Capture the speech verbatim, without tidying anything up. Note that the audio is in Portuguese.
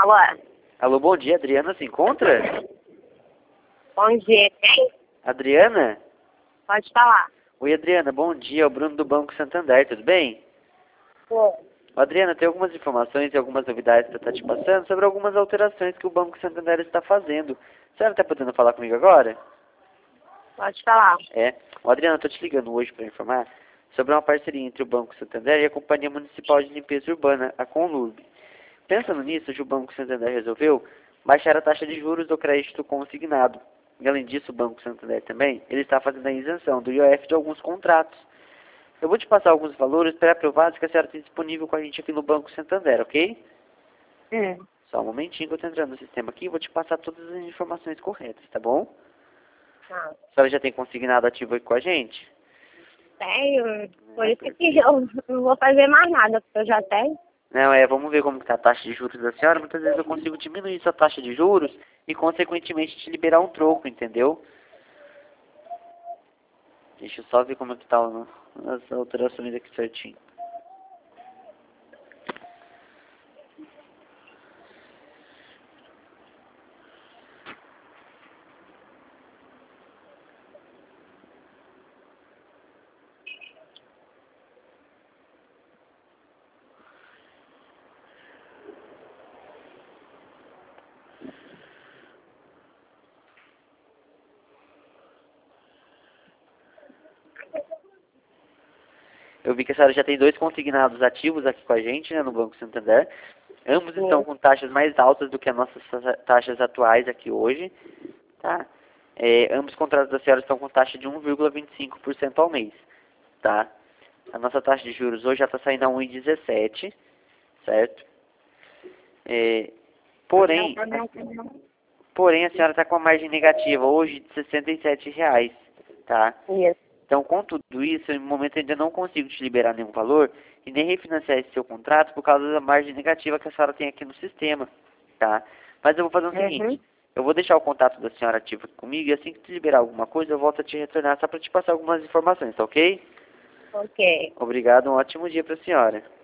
Alô? Alô, bom dia. Adriana se encontra? Bom dia, quem? Adriana? Pode falar. Oi, Adriana. Bom dia. É o Bruno do Banco Santander. Tudo bem? Oi. Adriana, tem algumas informações e algumas novidades para estar te passando sobre algumas alterações que o Banco Santander está fazendo. A senhora está podendo falar comigo agora? Pode falar. É. Ô, Adriana, estou te ligando hoje para informar sobre uma parceria entre o Banco Santander e a Companhia Municipal de Limpeza Urbana, a Conlurb. Pensando nisso, hoje o Banco Santander resolveu baixar a taxa de juros do crédito consignado. E além disso, o Banco Santander também, ele está fazendo a isenção do I O F de alguns contratos. Eu vou te passar alguns valores pré-aprovados que a senhora tem disponível com a gente aqui no Banco Santander, ok? Hum. Só um momentinho que eu estou entrando no sistema aqui e vou te passar todas as informações corretas, tá bom? Ah, A senhora já tem consignado ativo aqui com a gente? tenho. Por isso que eu não vou fazer mais nada, porque eu já tenho. Não, é, vamos ver como está a taxa de juros da senhora. Muitas vezes eu consigo diminuir essa taxa de juros e, consequentemente, te liberar um troco, entendeu? Deixa eu só ver como é que tá o- as alterações aqui certinho. Eu vi que a senhora já tem dois consignados ativos aqui com a gente, né, no Banco Santander. Ambos estão com taxas mais altas do que as nossas ta- taxas atuais aqui hoje, tá? É, ambos os contratos da senhora estão com taxa de um vírgula vinte e cinco por cento ao mês, tá? A nossa taxa de juros hoje já está saindo a um vírgula dezessete, certo? É, porém, porém, a senhora está com uma margem negativa hoje de sessenta e sete reais, tá? Isso. Então, com tudo isso, no momento eu ainda não consigo te liberar nenhum valor e nem refinanciar esse seu contrato por causa da margem negativa que a senhora tem aqui no sistema, tá? Mas eu vou fazer o Uhum. seguinte, eu vou deixar o contato da senhora ativo aqui comigo e assim que te liberar alguma coisa, eu volto a te retornar só para te passar algumas informações, tá ok? Ok. Obrigado, um ótimo dia para a senhora.